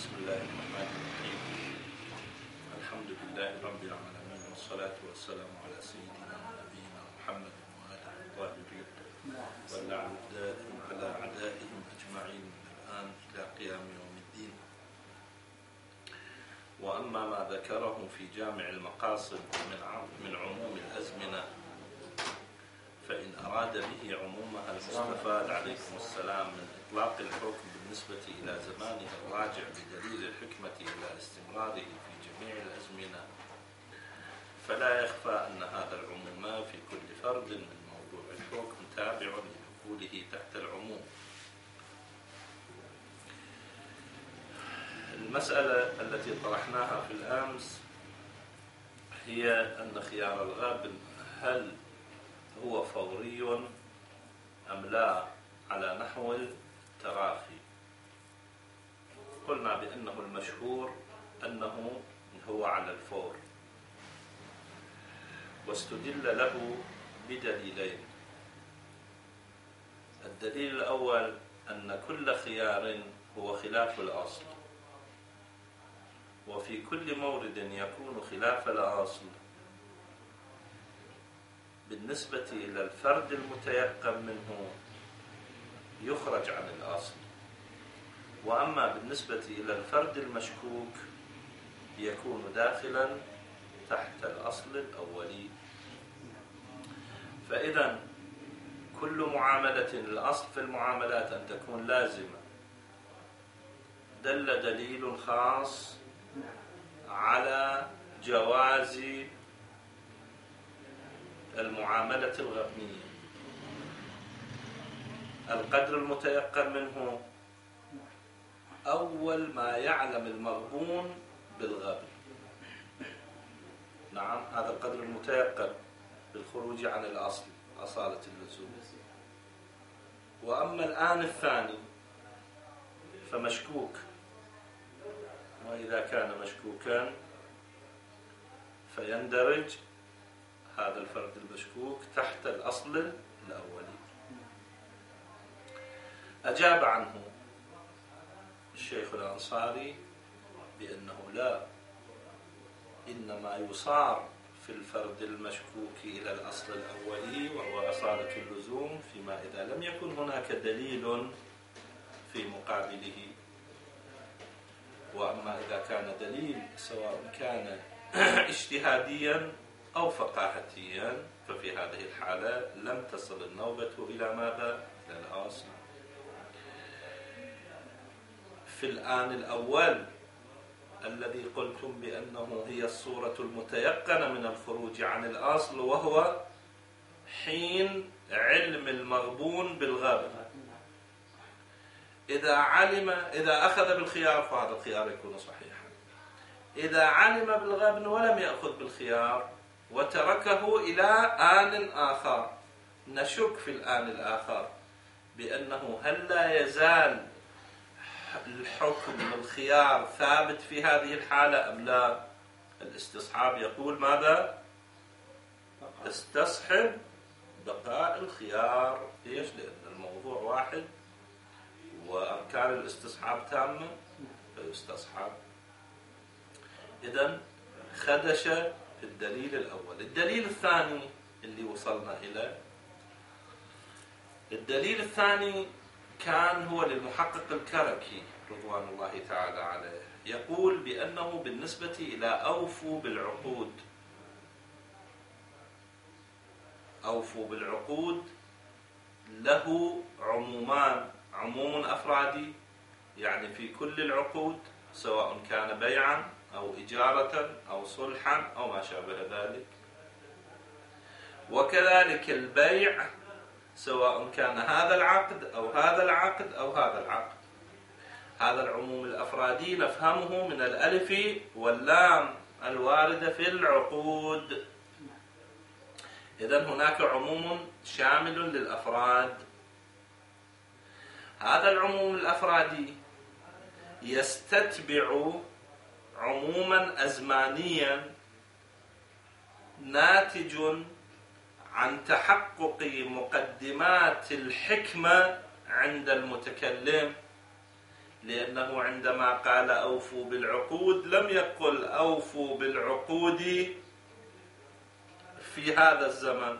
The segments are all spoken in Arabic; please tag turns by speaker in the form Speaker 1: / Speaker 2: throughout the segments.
Speaker 1: بسم الله الرحمن الرحيم. الحمد لله رب العالمين، والصلاة والسلام على سيدنا ونبينا محمد وآله الطاهرين والأعداء على أعدائهم أجمعين من الآن إلى قيام يوم الدين. وأما ما ذكره في جامع المقاصد من عموم الأزمنة، فإن أراد به عمومها المستفاد عليكم السلام من إطلاق الحكم بالنسبة إلى زمانه الراجع بدليل الحكمة إلى استمراره في جميع الأزمنة، فلا يخفى أن هذا العموم في كل فرد من موضوع الحكم تابع لدخوله تحت العموم. المسألة التي طرحناها في الأمس هي أن خيار الغابن هل هو فوري أم لا على نحو التراخي. قلنا بأنه المشهور أنه هو على الفور، واستدل له بدليلين. الدليل الأول أن كل خيار هو خلاف الأصل، وفي كل مورد يكون خلاف الأصل بالنسبة إلى الفرد المتيقن منه يخرج عن الأصل، وأما بالنسبة إلى الفرد المشكوك يكون داخلا تحت الأصل الأولي. فإذا كل معاملة، الأصل في المعاملات أن تكون لازمة، دل دليل خاص على جواز المعاملة الغبنية. القدر المتيقن منه أول ما يعلم المغبون بالغبن. نعم، هذا القدر المتيقن بالخروج عن الأصل أصالة اللزوم. وأما الآن الثاني فمشكوك، وإذا كان مشكوكا فيندرج هذا الفرد المشكوك تحت الأصل الأولي. أجاب عنه الشيخ الأنصاري بأنه لا، إنما يصار في الفرد المشكوك إلى الأصل الأولي وهو أصالة اللزوم فيما إذا لم يكن هناك دليل في مقابله. وأما إذا كان دليل سواء كان اجتهاديا أو فقاهتيا ففي هذه الحالة لم تصل النوبة إلى ماذا؟ إلى الأصل. في الآن الأول الذي قلتم بأنه هي الصورة المتيقنة من الخروج عن الأصل، وهو حين علم المغبون بالغبن. إذا أخذ بالخيار فهذا الخيار يكون صحيحا. إذا علم بالغبن ولم يأخذ بالخيار وتركه إلى آن آخر، نشك في الآن الآخر بأنه هل لا يزال الحكم الخيار ثابت في هذه الحالة أم لا؟ الاستصحاب يقول ماذا؟ استصحب بقاء الخيار. ليش؟ لأن الموضوع واحد وأركان الاستصحاب تامة فيستصحب. إذن خدش في الدليل الأول. الدليل الثاني اللي وصلنا إليه، الدليل الثاني كان هو للمحقق الكركي رضوان الله تعالى عليه، يقول بأنه بالنسبة إلى أوفوا بالعقود، أوفوا بالعقود له عمومان: عموم أفرادي يعني في كل العقود سواء كان بيعا أو إجارة أو صلحا أو ما شابه ذلك، وكذلك البيع سواء كان هذا العقد أو هذا العقد أو هذا العقد. هذا العموم الأفرادي نفهمه من الألف واللام الواردة في العقود. إذن هناك عموم شامل للأفراد. هذا العموم الأفرادي يستتبع عموما أزمانيا ناتج عن تحقق مقدمات الحكمة عند المتكلم لأنه عندما قال أوفوا بالعقود لم يقل أوفوا بالعقود في هذا الزمن،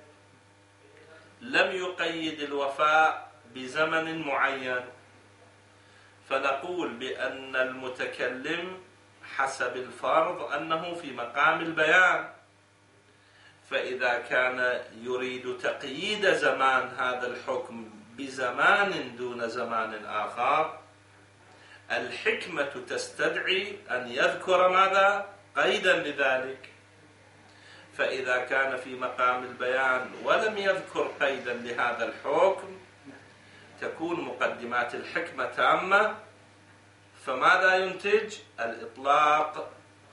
Speaker 1: لم يقيد الوفاء بزمن معين، فنقول بأن المتكلم حسب الفرض أنه في مقام البيان، فإذا كان يريد تقييد زمان هذا الحكم بزمان دون زمان آخر، الحكمة تستدعي أن يذكر ماذا؟ قيدا لذلك. فإذا كان في مقام البيان ولم يذكر قيدا لهذا الحكم تكون مقدمات الحكمة تامة، فماذا ينتج؟ الإطلاق.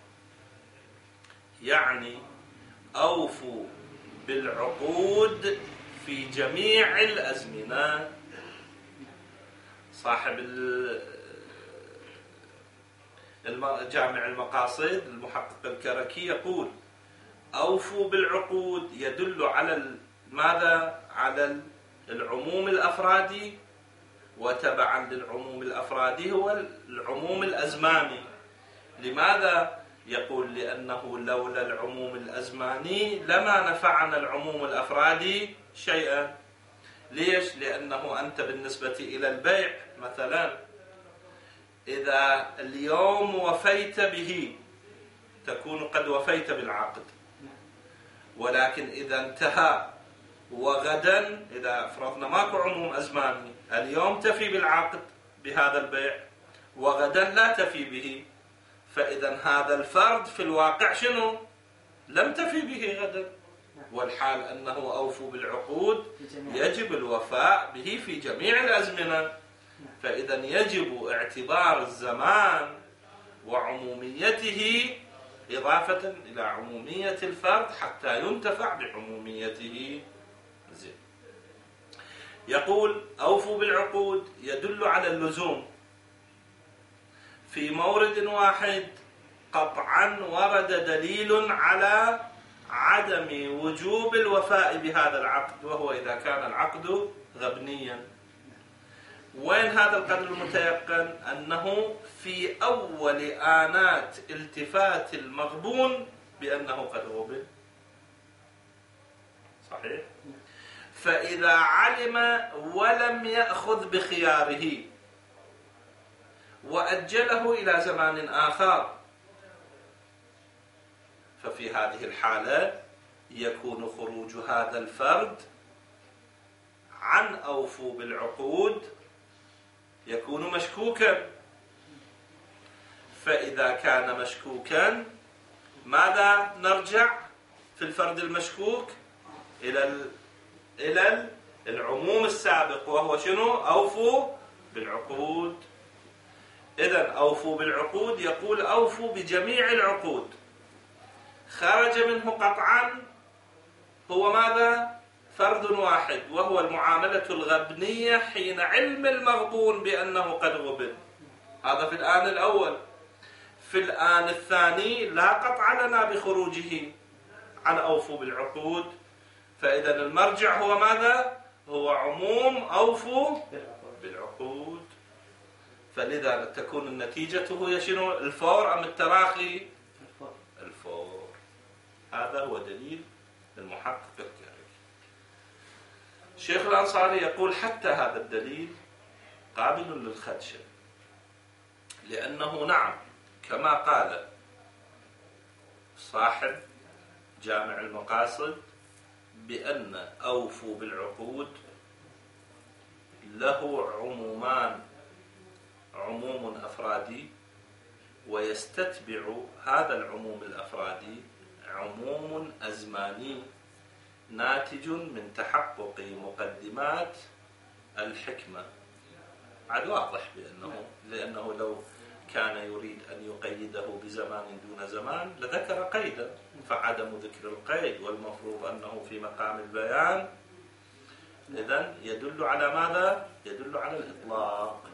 Speaker 1: يعني أوفوا بالعقود في جميع الأزمنة. صاحب جامع المقاصد المحقق الكركي يقول أوفوا بالعقود يدل على ماذا؟ على العموم الأفرادي، وتبعا للعموم الأفرادي هو العموم الأزماني. لماذا؟ يقول لأنه لولا العموم الأزماني لما نفعنا العموم الأفرادي شيئا. ليش؟ لأنه أنت بالنسبة إلى البيع مثلا إذا اليوم وفيت به تكون قد وفيت بالعقد، ولكن إذا انتهى وغدا، إذا فرضنا ماكو عموم أزماني، اليوم تفي بالعقد بهذا البيع وغدا لا تفي به، فإذا هذا الفرد في الواقع شنو؟ لم تفي به غدا، والحال أنه أوفوا بالعقود يجب الوفاء به في جميع الأزمنة. فإذا يجب اعتبار الزمان وعموميته إضافة إلى عمومية الفرد حتى ينتفع بعموميته. زين. يقول أوفوا بالعقود يدل على اللزوم في مورد واحد قطعا ورد دليل على عدم وجوب الوفاء بهذا العقد، وهو إذا كان العقد غبنيا. وين هذا القدر المتيقن؟ أنه في أول آنات التفات المغبون بأنه قد غبن. صحيح؟ فإذا علم ولم يأخذ بخياره وأجله إلى زمان آخر، ففي هذه الحالة يكون خروج هذا الفرد عن أوفوا بالعقود يكون مشكوكا. فإذا كان مشكوكا ماذا نرجع في الفرد المشكوك؟ إلى العموم السابق، وهو شنو؟ أوفوا بالعقود. إذن أوفوا بالعقود يقول أوفوا بجميع العقود، خرج منه قطعا هو ماذا؟ فرد واحد، وهو المعاملة الغبنية حين علم المغبون بأنه قد غبن. هذا في الآن الأول. في الآن الثاني لا قطع لنا بخروجه عن أوفوا بالعقود، فإذا المرجع هو ماذا؟ هو عموم أوفوا بالعقود. فلذا تكون النتيجة هي شنو؟ الفور أم التراخي؟ الفور. هذا هو دليل المحقق الكركي. الشيخ الأنصاري يقول حتى هذا الدليل قابل للخدشة، لأنه نعم كما قال صاحب جامع المقاصد بأن أوفوا بالعقود له عمومان، عموم أفرادي، ويستتبع هذا العموم الأفرادي عموم أزماني ناتج من تحقق مقدمات الحكمة. عاد واضح لأنه لو كان يريد أن يقيده بزمان دون زمان لذكر قيدا، فعدم ذكر القيد والمفروض أنه في مقام البيان إذن يدل على ماذا؟ يدل على الإطلاق.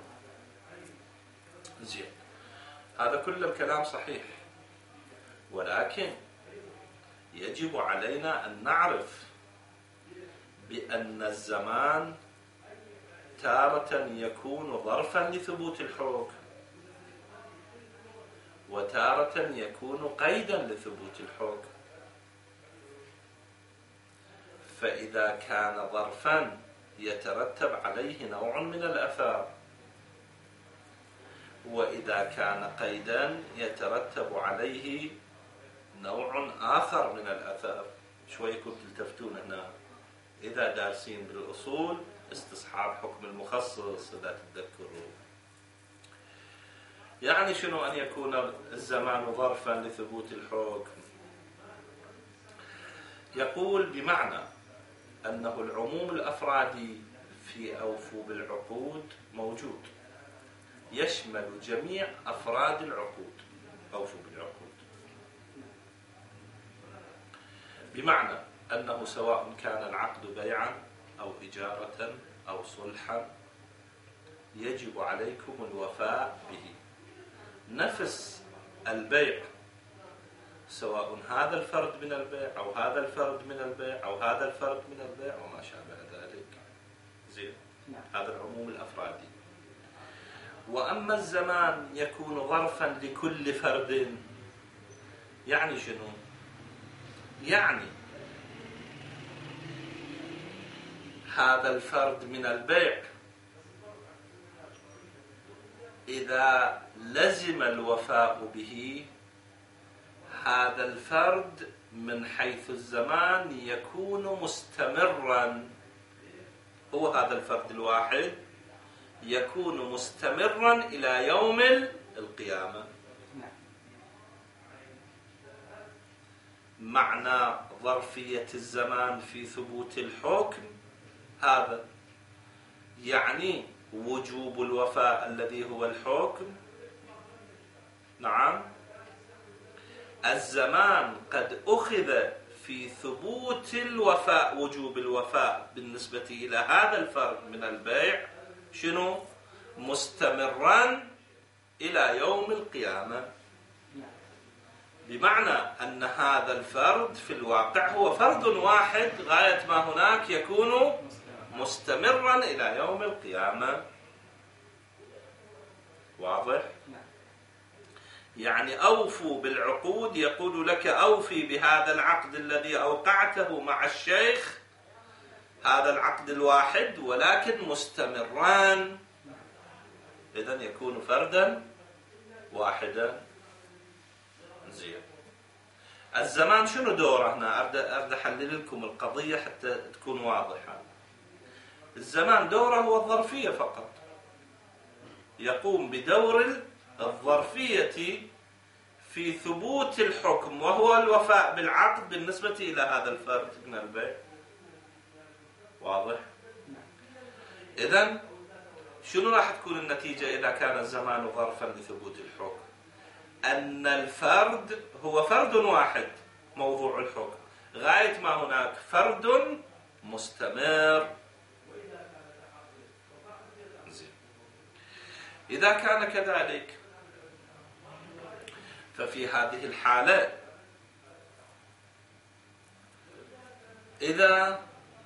Speaker 1: زين، هذا كل الكلام صحيح، ولكن يجب علينا أن نعرف بأن الزمان تارة يكون ظرفا لثبوت الحكم، وتارة يكون قيدا لثبوت الحكم. فإذا كان ظرفا يترتب عليه نوع من الآثار، وإذا كان قيدا يترتب عليه نوع آخر من الآثار. شوي كنت تلتفتون هنا إذا دارسين بالأصول استصحاب حكم المخصص إذا تتذكروا. يعني شنو أن يكون الزمان ظرفا لثبوت الحكم؟ يقول بمعنى أنه العموم الأفرادي في أوفوا بالعقود موجود، يشمل جميع أفراد العقود. أوفوا بالعقود بمعنى أنه سواء كان العقد بيعا أو إجارة أو صلحا يجب عليكم الوفاء به. نفس البيع، سواء هذا الفرد من البيع أو هذا الفرد من البيع أو هذا الفرد من البيع وما شابه ذلك. زين، هذا العموم الأفرادي. وأما الزمان يكون ظرفا لكل فرد. يعني شنو؟ يعني هذا الفرد من البيع إذا لزم الوفاء به، هذا الفرد من حيث الزمان يكون مستمرا. هو هذا الفرد الواحد يكون مستمرا إلى يوم القيامة. معنى ظرفية الزمان في ثبوت الحكم هذا، يعني وجوب الوفاء الذي هو الحكم. نعم، الزمان قد أخذ في ثبوت الوفاء، وجوب الوفاء بالنسبة إلى هذا الفرد من البيع شنو؟ مستمرا إلى يوم القيامة. بمعنى أن هذا الفرد في الواقع هو فرد واحد غاية ما هناك يكون مستمرا إلى يوم القيامة. واضح؟ يعني أوفوا بالعقود، يقول لك أوفي بهذا العقد الذي أوقعته مع الشيخ، هذا العقد الواحد ولكن مستمران، إذن يكون فردا واحدا. زين، الزمان شنو دوره هنا؟ أريد أحلل لكم القضية حتى تكون واضحة. الزمان دوره هو الظرفية فقط، يقوم بدور الظرفية في ثبوت الحكم، وهو الوفاء بالعقد بالنسبة إلى هذا الفرد من البيع. واضح؟ إذن شنو راح تكون النتيجة إذا كان الزمان ظرفا لثبوت الحكم؟ أن الفرد هو فرد واحد موضوع الحكم، غاية ما هناك فرد مستمر. زين، إذا كان كذلك ففي هذه الحالة إذا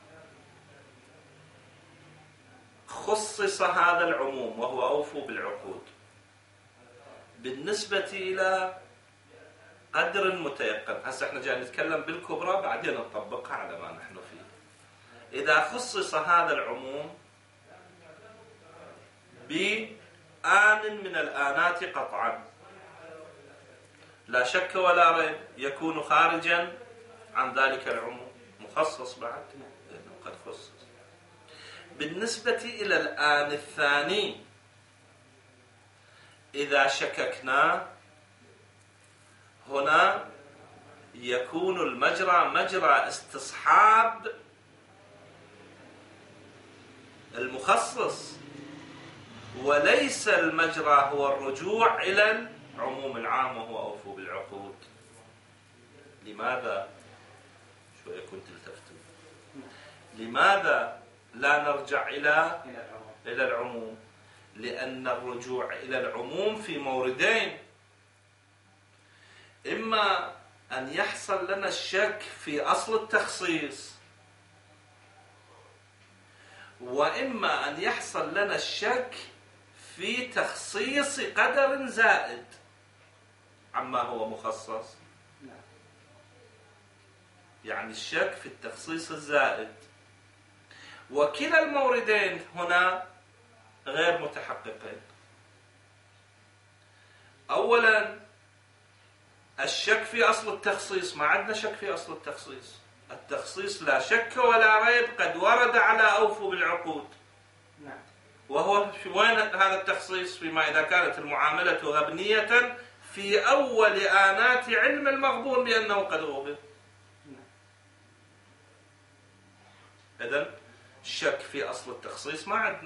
Speaker 1: خصص هذا العموم وهو أوفوا بالعقود بالنسبة إلى قدر متيقن، هسه احنا جاي نتكلم بالكبرى بعدين نطبقها على ما نحن فيه. إذا خصص هذا العموم بآن من الآنات قطعا لا شك ولا ريب يكون خارجا عن ذلك العموم، مخصص بعد لأنه قد خصص. بالنسبة إلى الآن الثاني إذا شككنا هنا يكون المجرى مجرى استصحاب المخصص، وليس المجرى هو الرجوع إلى العموم العام وهو أوفوا بالعقود. لماذا؟ شوية كنت التفتوا. لماذا لا نرجع إلى العموم؟ لأن الرجوع إلى العموم في موردين: إما أن يحصل لنا الشك في أصل التخصيص، وإما أن يحصل لنا الشك في تخصيص قدر زائد عما هو مخصص. يعني الشك في التخصيص الزائد، وكلا الموردين هنا غير متحققين. أولا الشك في أصل التخصيص، ما عندنا شك في أصل التخصيص. التخصيص لا شك ولا ريب قد ورد على أوفوا بالعقود. وهو وين هذا التخصيص؟ فيما إذا كانت المعاملة غبنية في أول آنات علم المغبون بأنه قد غبن. إذن الشك في أصل التخصيص ما عندنا.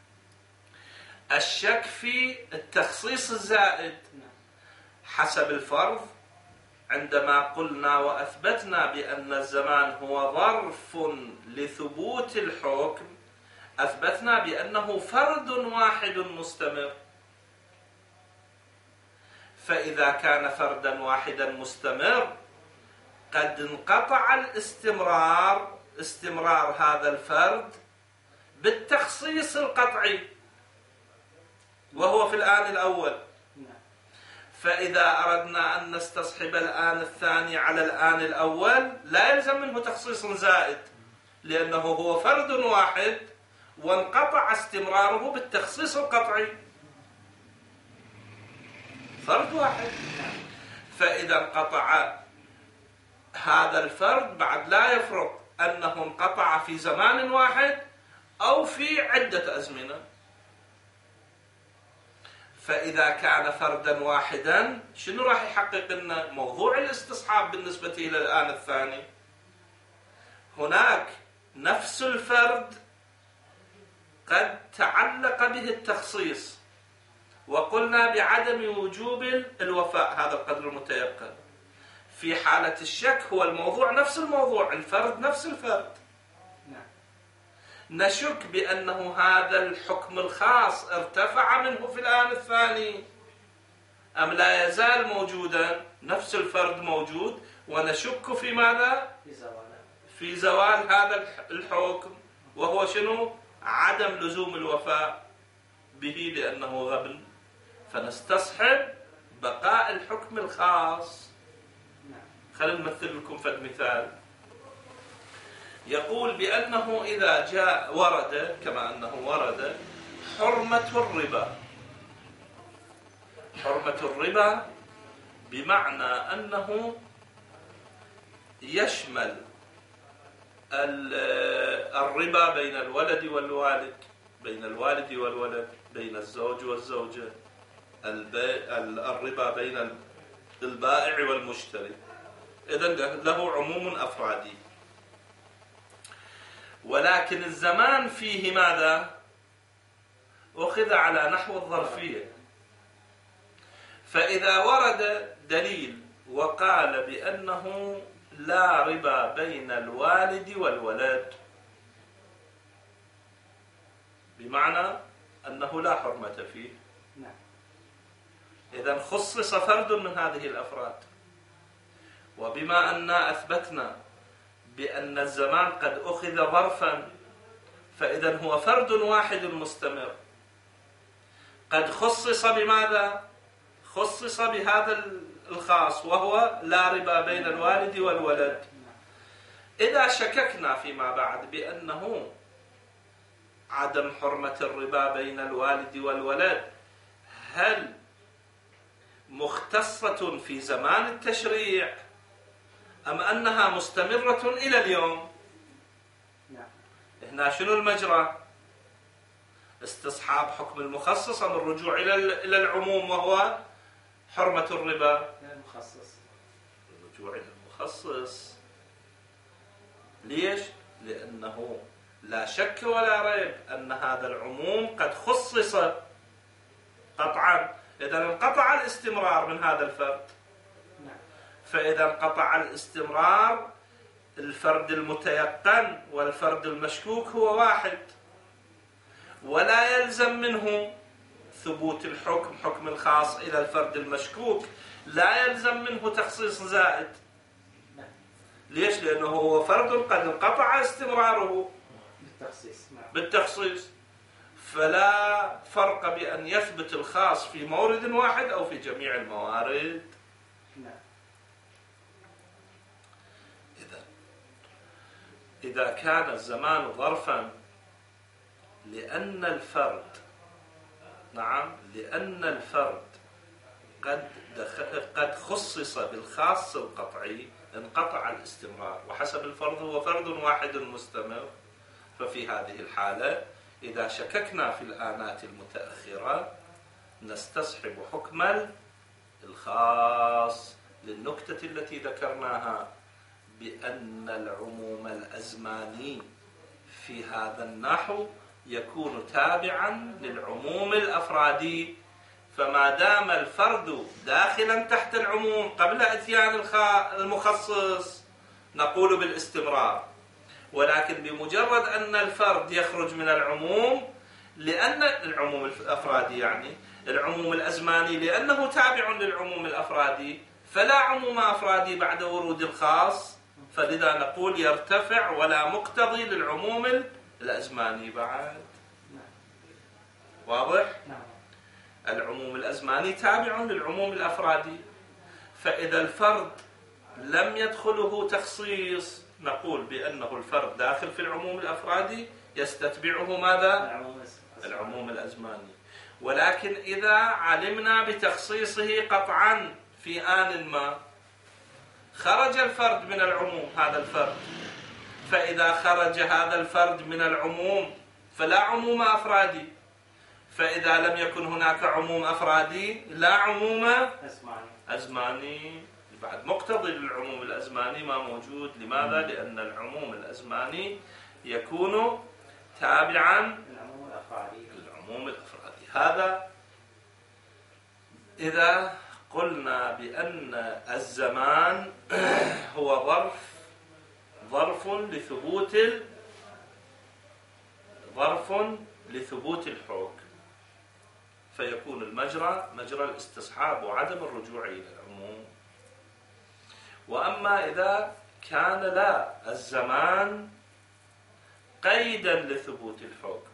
Speaker 1: الشك في التخصيص الزائد حسب الفرض، عندما قلنا وأثبتنا بأن الزمان هو ظرف لثبوت الحكم، أثبتنا بأنه فرد واحد مستمر. فإذا كان فردا واحدا مستمر قد انقطع استمرار هذا الفرد بالتخصيص القطعي وهو في الآن الأول. فإذا أردنا أن نستصحب الآن الثاني على الآن الأول لا يلزم منه تخصيص زائد، لأنه هو فرد واحد وانقطع استمراره بالتخصيص القطعي. فرد واحد، فإذا انقطع هذا الفرد بعد لا يفرق أنه انقطع في زمان واحد أو في عدة أزمنة. فإذا كان فردا واحدا شنو راح يحقق لنا موضوع الاستصحاب بالنسبة إلى الآن الثاني؟ هناك نفس الفرد قد تعلق به التخصيص، وقلنا بعدم وجوب الوفاء هذا القدر المتيقن. في حالة الشك هو الموضوع نفس الموضوع، الفرد نفس الفرد. نشك بأنه هذا الحكم الخاص ارتفع منه في الآن الثاني أم لا يزال موجودا، نفس الفرد موجود، ونشك في ماذا؟ في زوال هذا الحكم، وهو شنو؟ عدم لزوم الوفاء به لأنه غبن. فنستصحب بقاء الحكم الخاص. خلينا نمثل لكم فد مثال. يقول بأنه إذا جاء ورد كما أنه ورد حرمة الربا. حرمة الربا بمعنى أنه يشمل الربا بين الولد والوالد، بين الوالد والولد، بين الزوج والزوجة، الربا بين البائع والمشتري. إذن له عموم أفرادي، ولكن الزمان فيه ماذا؟ أخذ على نحو الظرفية. فإذا ورد دليل وقال بأنه لا ربا بين الوالد والولد، بمعنى أنه لا حرمة فيه، إذن خصص فرد من هذه الأفراد. وبما أننا أثبتنا بأن الزمان قد أخذ ظرفا، فإذن هو فرد واحد مستمر قد خصص بماذا؟ خصص بهذا الخاص وهو لا ربا بين الوالد والولد. إذا شككنا فيما بعد بأنه عدم حرمة الربا بين الوالد والولد هل مختصة في زمان التشريع أم أنها مستمرة إلى اليوم؟ هنا شنو المجرى؟ استصحاب حكم المخصص أم الرجوع إلى العموم وهو حرمة الربا؟ الرجوع إلى المخصص. ليش؟ لأنه لا شك ولا ريب أن هذا العموم قد خصص قطعا. إذا انقطع الاستمرار من هذا الفرد، فإذا انقطع الاستمرار الفرد المتيقن والفرد المشكوك هو واحد، ولا يلزم منه ثبوت الحكم حكم الخاص إلى الفرد المشكوك، لا يلزم منه تخصيص زائد. ليش؟ لأنه هو فرد قد انقطع استمراره بالتخصيص. فلا فرق بأن يثبت الخاص في مورد واحد أو في جميع الموارد. إذا كان الزمان ظرفا لأن الفرد قد خصص بالخاص القطعي انقطع الاستمرار، وحسب الفرد هو فرد واحد مستمر. ففي هذه الحالة إذا شككنا في الآنات المتأخرة نستصحب حكم الخاص للنكتة التي ذكرناها بأن العموم الأزماني في هذا النحو يكون تابعا للعموم الأفرادي. فما دام الفرد داخلا تحت العموم قبل إتيان المخصص نقول بالاستمرار، ولكن بمجرد أن الفرد يخرج من العموم، لأن العموم الأفرادي يعني العموم الأزماني لأنه تابع للعموم الأفرادي، فلا عموم أفرادي بعد ورود الخاص، فلذا نقول يرتفع ولا مقتضي للعموم الأزماني بعد. واضح؟ العموم الأزماني تابع للعموم الأفرادي، فإذا الفرد لم يدخله تخصيص نقول بأنه الفرد داخل في العموم الأفرادي يستتبعه ماذا؟ العموم الأزماني. ولكن إذا علمنا بتخصيصه قطعا في آن ما خرج الفرد من العموم، هذا الفرد، فإذا خرج هذا الفرد من العموم فلا عموم أفرادي، فإذا لم يكن هناك عموم أفرادي لا عموم أزماني. بعد مقتضي للعموم الأزماني ما موجود. لماذا؟ لأن العموم الأزماني يكون تابعا للعموم الأفرادي. هذا إذا قلنا بأن الزمان هو ظرف لثبوت الحكم، فيكون المجرى مجرى الاستصحاب وعدم الرجوع إلى العموم. وأما إذا كان لا الزمان قيدا لثبوت الحكم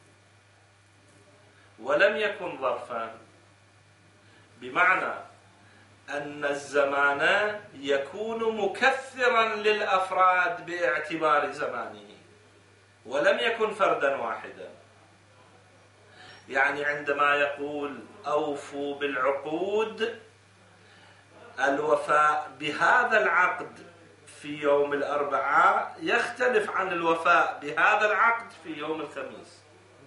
Speaker 1: ولم يكن ظرفا، بمعنى أن الزمان يكون مكثرا للأفراد باعتبار زمانه ولم يكن فردا واحدا. يعني عندما يقول أوفوا بالعقود، الوفاء بهذا العقد في يوم الأربعاء يختلف عن الوفاء بهذا العقد في يوم الخميس.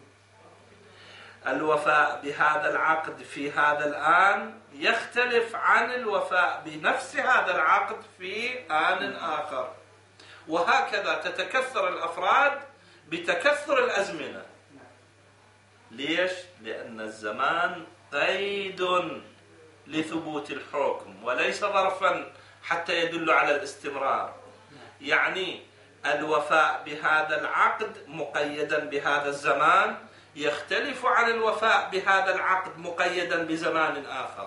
Speaker 1: الوفاء بهذا العقد في هذا الآن يختلف عن الوفاء بنفس هذا العقد في آن آخر، وهكذا تتكثر الأفراد بتكثر الأزمنة. ليش؟ لأن الزمان قيد لثبوت الحكم وليس ظرفا حتى يدل على الاستمرار. يعني الوفاء بهذا العقد مقيدا بهذا الزمان يختلف عن الوفاء بهذا العقد مقيدا بزمان آخر.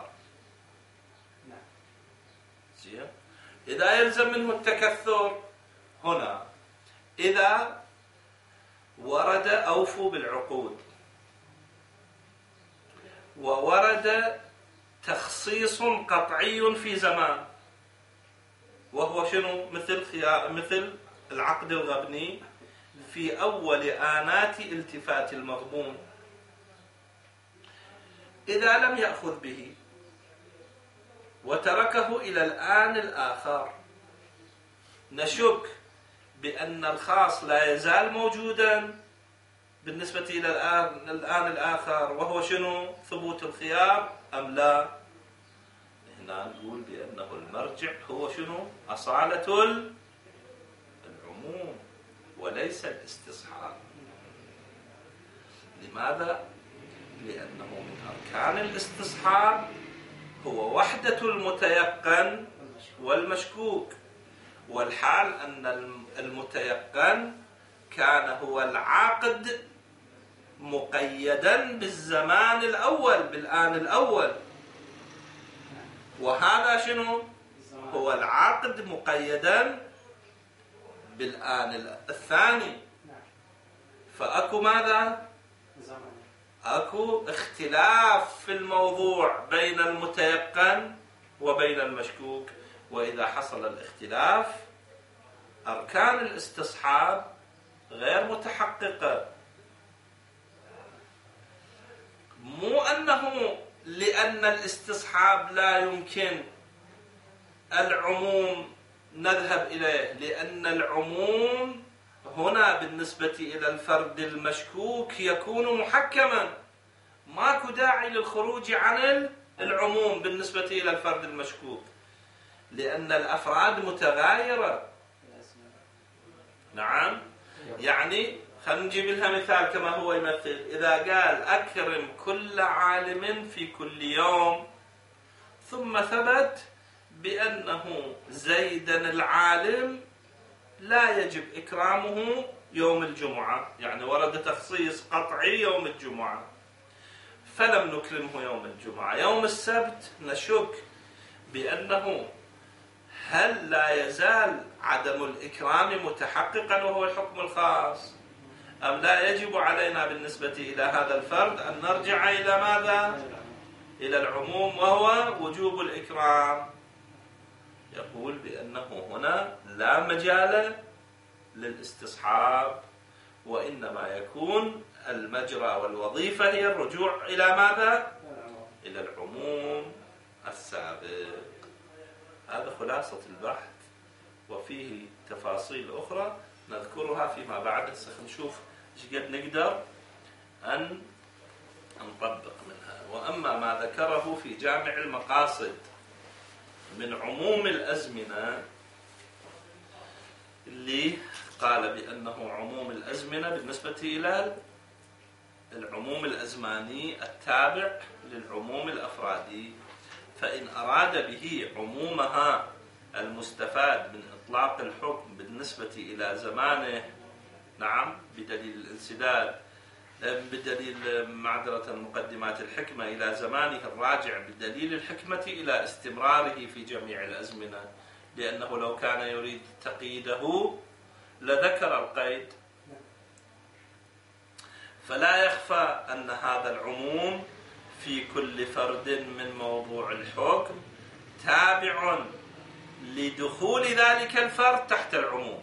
Speaker 1: إذا يلزم منه التكثر هنا، إذا ورد أوفوا بالعقود وورد تخصيص قطعي في زمان، وهو شنو؟ مثل العقد الغبني في أول آنات التفات المغبون، إذا لم يأخذ به وتركه إلى الآن الآخر نشك بأن الخاص لا يزال موجودا بالنسبة إلى الآن الآخر، وهو شنو؟ ثبوت الخيار أم لا؟ هنا نقول بأنه المرجع هو شنو؟ أصالة العموم وليس الاستصحاب. لماذا؟ لأنه من أركان الاستصحاب هو وحدة المتيقن والمشكوك، والحال أن المتيقن كان هو العقد مقيدا بالزمان الأول بالآن الأول، وهذا شنو؟ هو العقد مقيدا بالآن الثاني. فأكو ماذا؟ أكو اختلاف في الموضوع بين المتيقن وبين المشكوك. وإذا حصل الاختلاف أركان الاستصحاب غير متحققة. مو أنه لأن الاستصحاب لا يمكن العموم نذهب إليه، لأن العموم هنا بالنسبة إلى الفرد المشكوك يكون محكما، ماكو داعي للخروج عن العموم بالنسبة إلى الفرد المشكوك، لأن الأفراد متغايرة. نعم، يعني خلينا نجيب لها مثال كما هو يمثل. إذا قال أكرم كل عالم في كل يوم، ثم ثبت بأنه زيدا العالم لا يجب إكرامه يوم الجمعة، يعني ورد تخصيص قطعي يوم الجمعة، فلم نكرمه يوم الجمعة. يوم السبت نشك بأنه هل لا يزال عدم الإكرام متحققا وهو الحكم الخاص، أم لا يجب علينا بالنسبة إلى هذا الفرد أن نرجع إلى ماذا؟ إلى العموم وهو وجوب الإكرام. يقول بأنه هنا لا مجال للاستصحاب، وإنما يكون المجرى والوظيفة هي الرجوع إلى ماذا؟ إلى العموم السابق. هذا خلاصة البحث، وفيه تفاصيل أخرى نذكرها فيما بعد. سنشوف ايش قد نقدر أن نطبق منها. وأما ما ذكره في جامع المقاصد من عموم الأزمنة، اللي قال بأنه عموم الأزمنة بالنسبة إلى العموم الأزماني التابع للعموم الأفرادي، فإن أراد به عمومها المستفاد من إطلاق الحكم بالنسبة إلى زمانه، نعم، بدليل الانسداد، بدليل معذرة مقدمات الحكمة إلى زمانه الراجع بدليل الحكمة إلى استمراره في جميع الأزمنة، لأنه لو كان يريد تقييده لذكر القيد. فلا يخفى أن هذا العموم في كل فرد من موضوع الحكم تابع لدخول ذلك الفرد تحت العموم.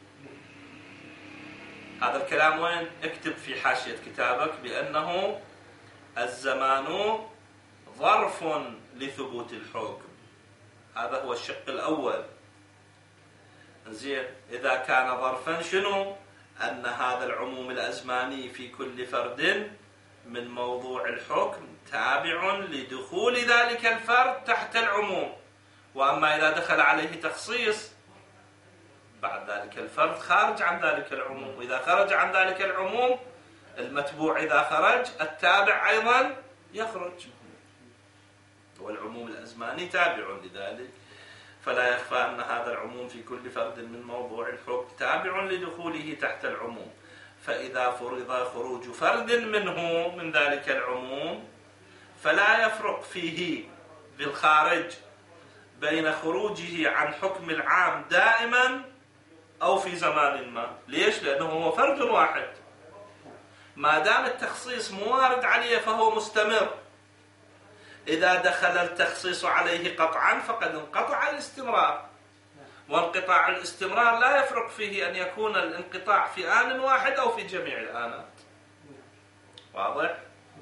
Speaker 1: هذا الكلام وين؟ اكتب في حاشية كتابك بأنه الزمان ظرف لثبوت الحكم. هذا هو الشق الأول. زين، إذا كان ظرفا شنو؟ أن هذا العموم الأزماني في كل فرد من موضوع الحكم تابع لدخول ذلك الفرد تحت العموم. وأما إذا دخل عليه تخصيص بعد ذلك الفرد خارج عن ذلك العموم، وإذا خرج عن ذلك العموم المتبوع إذا خرج التابع أيضا يخرج، والعموم الأزماني تابع لذلك. فلا يخفى أن هذا العموم في كل فرد من موضوع الحكم تابع لدخوله تحت العموم. فإذا فرض خروج فرد منه من ذلك العموم فلا يفرق فيه بالخارج بين خروجه عن حكم العام دائما أو في زمان ما. ليش؟ لأنه هو فرد واحد، ما دام التخصيص موارد عليه فهو مستمر. إذا دخل التخصيص عليه قطعا فقد انقطع الاستمرار، وانقطاع الاستمرار لا يفرق فيه أن يكون الانقطاع في آن واحد أو في جميع الآنات. واضح؟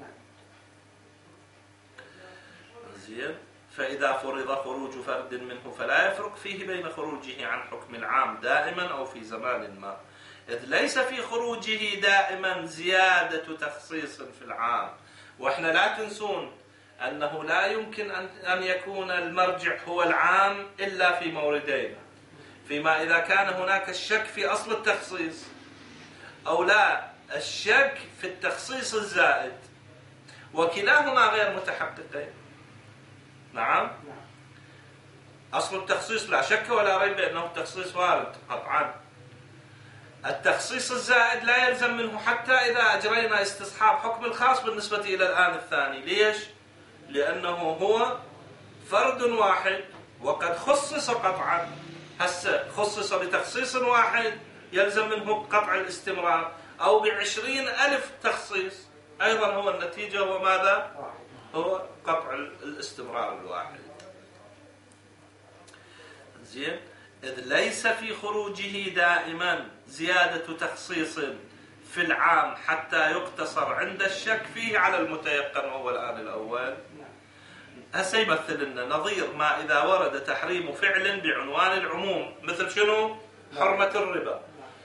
Speaker 1: زين. فإذا فرض خروج فرد منه فلا يفرق فيه بين خروجه عن حكم العام دائما أو في زمان ما، إذ ليس في خروجه دائما زيادة تخصيص في العام. وإحنا لا تنسون أنه لا يمكن أن يكون المرجع هو العام إلا في موردين: فيما إذا كان هناك الشك في أصل التخصيص، أو لا الشك في التخصيص الزائد، وكلاهما غير متحققين. نعم، أصل التخصيص لا شك ولا ريب أنه التخصيص وارد قطعا. التخصيص الزائد لا يلزم منه حتى إذا أجرينا استصحاب حكم الخاص بالنسبة إلى الآن الثاني. ليش؟ لأنه هو فرد واحد وقد خصص قطعا. هسه خصص بتخصيص واحد يلزم منه قطع الاستمرار، أو ب20,000 تخصيص، أيضا هو النتيجة هو ماذا؟ هو قطع الاستمرار الواحد. زين، إذ ليس في خروجه دائما زيادة تخصيص في العام حتى يقتصر عند الشك فيه على المتيقن، وهو الآن الأول. هسه يمثل لنا نظير ما إذا ورد تحريم فعل بعنوان العموم، مثل شنو؟ حرمة الربا.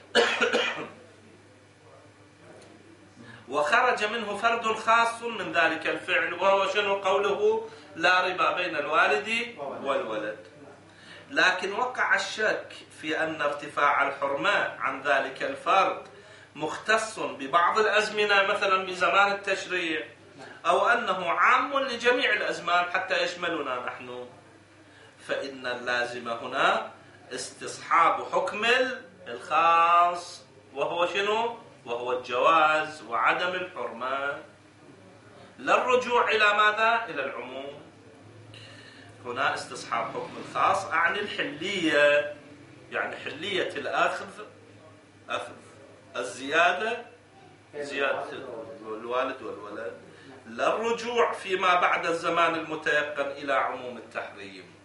Speaker 1: وخرج منه فرد خاص من ذلك الفعل، وهو شنو؟ قوله لا ربا بين الوالد والولد. لكن وقع الشك في أن ارتفاع الحرمة عن ذلك الفرد مختص ببعض الأزمنة، مثلا بزمان التشريع، أو أنه عام لجميع الأزمان حتى يشملنا نحن، فإن اللازم هنا استصحاب حكم الخاص، وهو شنو؟ وهو الجواز وعدم الحرمة، لا الرجوع إلى ماذا؟ إلى العموم. هنا استصحاب حكم الخاص أعني الحلية، يعني حلية الأخذ، أخذ الزيادة، زيادة الوالد والولد، لا الرجوع فيما بعد الزمان المتيقن إلى عموم التحريم.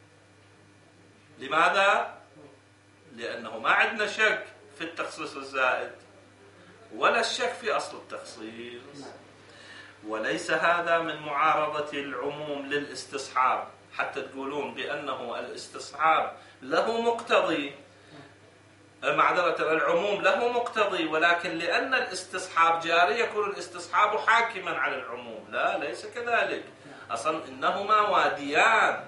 Speaker 1: لماذا؟ لأنه ما عندنا شك في التخصيص الزائد ولا الشك في أصل التخصيص. وليس هذا من معارضة العموم للاستصحاب، حتى تقولون بأنه الاستصحاب له مقتضي، معذرة العموم له مقتضي، ولكن لأن الاستصحاب جاري يكون الاستصحاب حاكما على العموم. لا، ليس كذلك، أصلا إنهما واديان.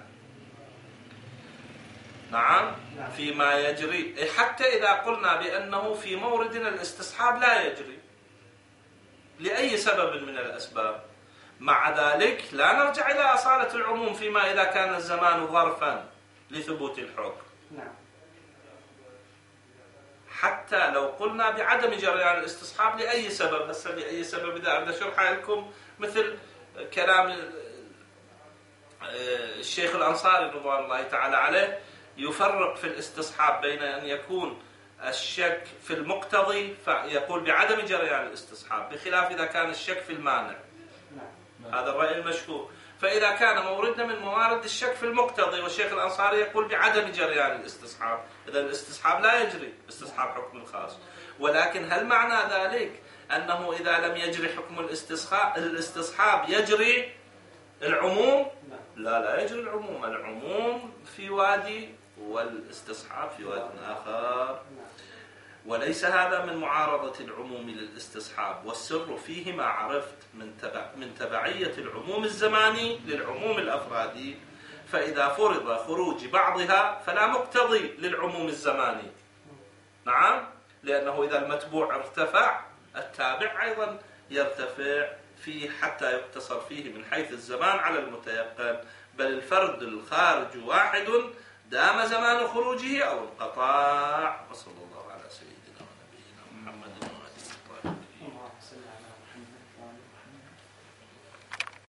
Speaker 1: نعم، فيما يجري، حتى إذا قلنا بأنه في موردنا الاستصحاب لا يجري لأي سبب من الأسباب، مع ذلك لا نرجع إلى أصالة العموم فيما إذا كان الزمان ظرفا لثبوت الحكم. حتى لو قلنا بعدم جريان الاستصحاب لأي سبب، هسه لأي سبب إذا أبدأ شرحها لكم، مثل كلام الشيخ الأنصاري رضوان الله تعالى عليه، يفرق في الاستصحاب بين أن يكون الشك في المقتضي فيقول بعدم جريان الاستصحاب، بخلاف إذا كان الشك في المانع. هذا الرأي المشهور. فإذا كان موردنا من موارد الشك في المقتضي، والشيخ الأنصاري يقول بعدم جريان الاستصحاب، إذا الاستصحاب لا يجري، استصحاب حكم الخاص. ولكن هل معنى ذلك أنه إذا لم يجري حكم الاستصحاب يجري العموم؟ لا، لا يجري العموم. العموم في وادي والاستصحاب في وادي آخر. وليس هذا من معارضة العموم للاستصحاب، والسر فيه ما عرفت من تبعية العموم الزماني للعموم الأفرادي. فإذا فرض خروج بعضها فلا مقتضي للعموم الزماني. نعم، لأنه إذا المتبوع ارتفع التابع أيضا يرتفع فيه حتى يقتصر فيه من حيث الزمان على المتيقن، بل الفرد الخارج واحد دام زمان خروجه أو انقطاع. وصلى الله